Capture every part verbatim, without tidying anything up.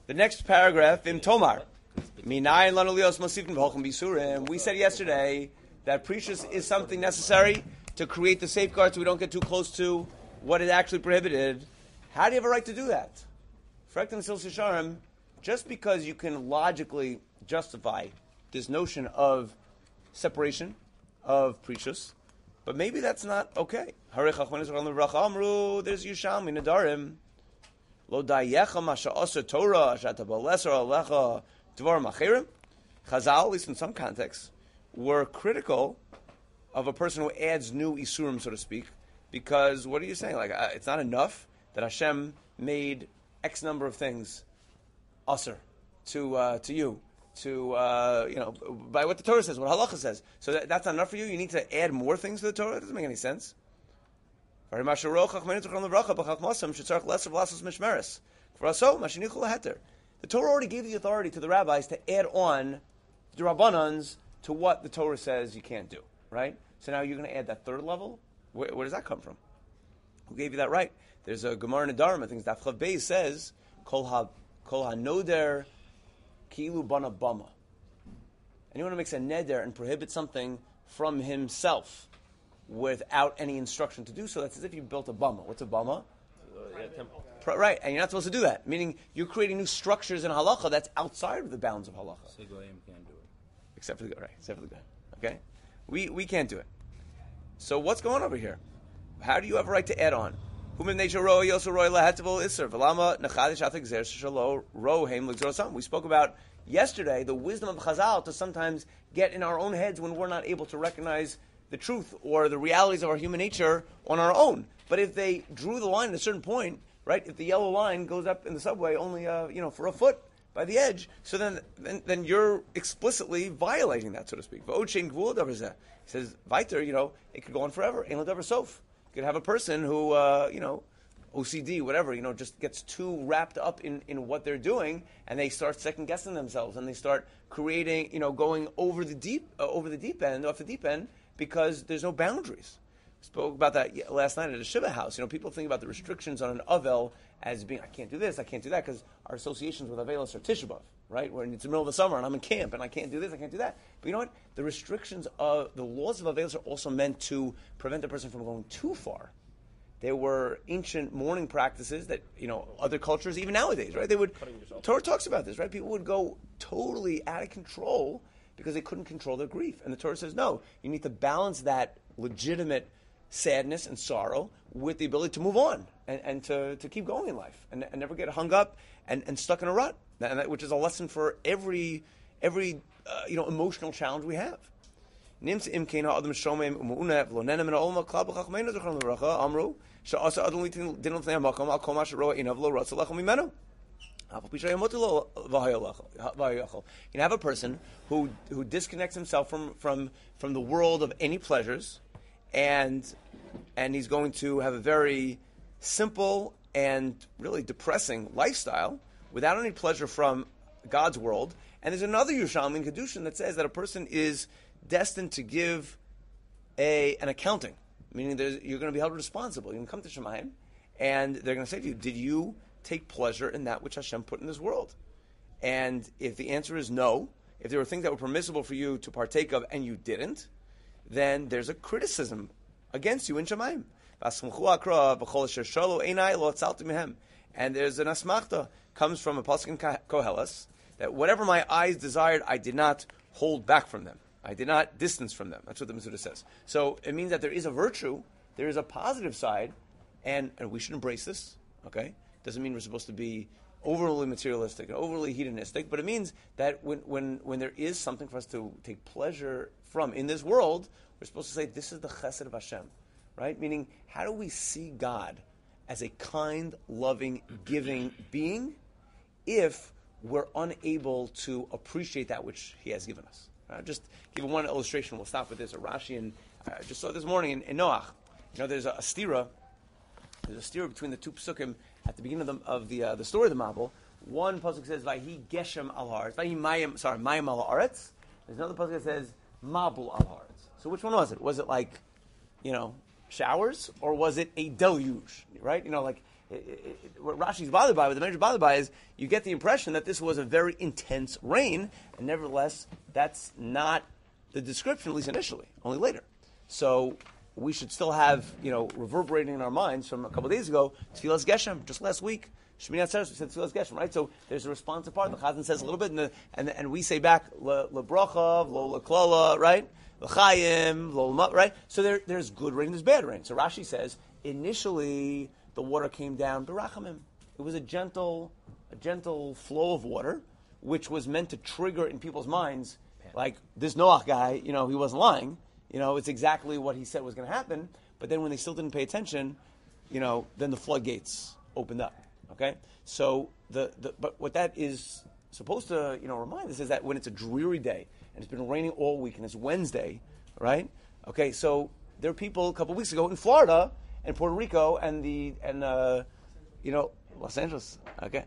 The next paragraph in Tomar. Minayin lanu lios mosifin v'holchem bisurim. We said yesterday that precious is something necessary to create the safeguards so we don't get too close to what is actually prohibited. How do you have a right to do that? Frektan sil sisharim, just because you can logically justify this notion of separation of precious, but maybe that's not okay. There's Yushalmi Nadarim. Lo dayecha masha asa Torah shataba lesser alecha dvar machirim. Chazal, at least in some contexts, were critical of a person who adds new isurim, so to speak, because what are you saying? Like, uh, it's not enough that Hashem made X number of things aser to uh, to you, to uh, you know, by what the Torah says, what Halacha says. So that, that's not enough for you. You need to add more things to the Torah. That doesn't make any sense. The Torah already gave the authority to the rabbis to add on the Rabbanans to what the Torah says you can't do, right? So now you're going to add that third level? Where, where does that come from? Who gave you that right? There's a Gemara in Nedarim, I think it's Daf Chav Beis, says, Kol ha, kol ha-noder ki'ilu bana bama. Anyone who makes a neder and prohibits something from himself without any instruction to do so, that's as if you built a bama. What's a bama? Uh, right, and you're not supposed to do that. Meaning, you're creating new structures in halacha that's outside of the bounds of halacha. So Goyim can't do it. Except for the right, except for the good. Okay, we we can't do it. So what's going on over here? How do you have a right to add on? We spoke about yesterday the wisdom of Chazal to sometimes get in our own heads when we're not able to recognize the truth or the realities of our human nature on our own. But if they drew the line at a certain point, right? If the yellow line goes up in the subway only, uh, you know, for a foot by the edge, so then, then, then you're explicitly violating that, so to speak. He says, "Weiter, you know, it could go on forever. Ein l'davar sof." You could have a person who, uh, you know, O C D, whatever, you know, just gets too wrapped up in, in what they're doing, and they start second guessing themselves, and they start creating, you know, going over the deep, uh, over the deep end, off the deep end, because there's no boundaries. We spoke about that last night at a Shiva house. You know, people think about the restrictions on an Avel as being, I can't do this, I can't do that, because our associations with Avelis are Tisha B'Av, right? Where it's the middle of the summer and I'm in camp and I can't do this, I can't do that. But you know what? The restrictions of, the laws of Avelis are also meant to prevent a person from going too far. There were ancient mourning practices that, you know, other cultures, even nowadays, right? They would, Torah talks about this, right? People would go totally out of control because they couldn't control their grief. And the Torah says, no, you need to balance that legitimate sadness and sorrow with the ability to move on and, and to, to keep going in life and, and never get hung up and, and stuck in a rut, and that, which is a lesson for every every uh, you know emotional challenge we have. You can have a person who who disconnects himself from, from, from the world of any pleasures, and and he's going to have a very simple and really depressing lifestyle without any pleasure from God's world. And there's another Yerushalmi in Kedushin that says that a person is destined to give a an accounting, meaning you're going to be held responsible. You can come to Shemayim, and they're going to say to you, did you take pleasure in that which Hashem put in this world? And if the answer is no, if there were things that were permissible for you to partake of and you didn't, then there's a criticism against you in Shemayim. And there's an asmachta, comes from a pasuk in Koheles, that whatever my eyes desired, I did not hold back from them. I did not distance from them. That's what the Mesuda says. So it means that there is a virtue, there is a positive side, and, and we should embrace this, okay? Doesn't mean we're supposed to be overly materialistic and overly hedonistic, but it means that when, when, when there is something for us to take pleasure from in this world, we're supposed to say, this is the chesed of Hashem, right? Meaning, how do we see God as a kind, loving, giving being if we're unable to appreciate that which He has given us? Uh, just give one illustration. We'll stop with this. A Rashi, and I uh, just saw this morning in, in Noach. You know, there's a, a stira. There's a stira between the two psukim at the beginning of the of the, uh, the story of the Mabul. One pasuk says Vayhi Geshem al Haaretz. Vayhi Mayim. Sorry, Mayim al Haaretz. There's another pasuk that says Mabul al Haaretz. So which one was it? Was it like, you know, showers, or was it a deluge? Right? You know, like it, it, it, what Rashi's bothered by, what the Medrash bothered by, is you get the impression that this was a very intense rain, and nevertheless, that's not the description, at least initially, only later. So we should still have, you know, reverberating in our minds from a couple of days ago, Tfilas Geshem, just last week. Shmini Atzeres, we said Tfilas Geshem, right? So there's a responsive part. The Chazan says a little bit, and, the, and, and we say back, LeBracha, Lo Leklala, right? L'Chaim, Lo L'ma, right? So there, there's good rain, there's bad rain. So Rashi says, initially, the water came down, Berachamim. It was a gentle, a gentle flow of water, which was meant to trigger in people's minds, like, this Noach guy, you know, he wasn't lying. You know, it's exactly what he said was going to happen. But then when they still didn't pay attention, you know, then the floodgates opened up. Okay? So, the, the but what that is supposed to, you know, remind us is that when it's a dreary day, and it's been raining all week, and it's Wednesday, right? Okay, so there are people a couple of weeks ago in Florida and Puerto Rico and the, and, uh, you know, Los Angeles, okay?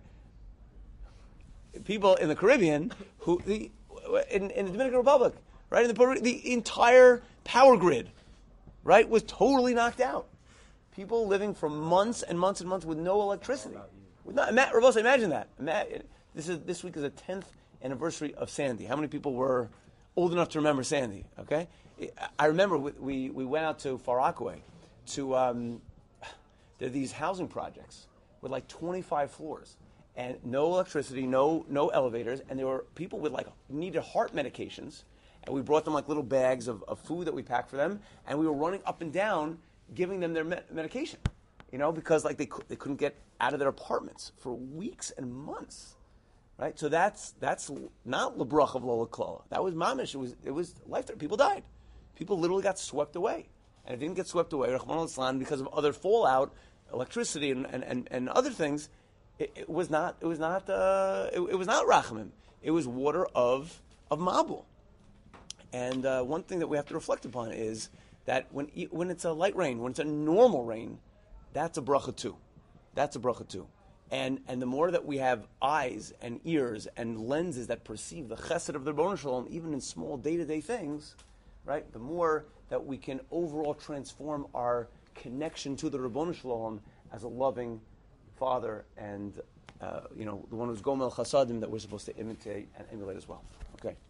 People in the Caribbean who, the, in, in the Dominican Republic, right? In the Puerto, the entire power grid, right, was totally knocked out. People living for months and months and months with no electricity. With not, ima- Rabbos, imagine that. Imagine, this is this week is the tenth anniversary of Sandy. How many people were old enough to remember Sandy? Okay, I remember we we went out to Far Rockaway to um, there are these housing projects with like twenty-five floors. And no electricity, no no elevators, and there were people with like needed heart medications, and we brought them like little bags of, of food that we packed for them, and we were running up and down giving them their me- medication, you know, because like they co- they couldn't get out of their apartments for weeks and months, right? So that's that's not lebrach of Lo Leklala. That was mamish. It was it was life threatening. People died. People literally got swept away, and it didn't get swept away, Rachmana litzlan, because of other fallout, electricity and and, and, and other things. It, it was not. It was not. Uh, it, it was not rachamim. It was water of of mabul. And uh, one thing that we have to reflect upon is that when when it's a light rain, when it's a normal rain, that's a bracha too. That's a bracha too. And and the more that we have eyes and ears and lenses that perceive the chesed of the Rebbeinu Shalom, even in small day to day things, right? The more that we can overall transform our connection to the Rebbeinu Shalom as a loving Father, and uh, you know, the one who's Gomel Chasadim that we're supposed to imitate and emulate as well. Okay.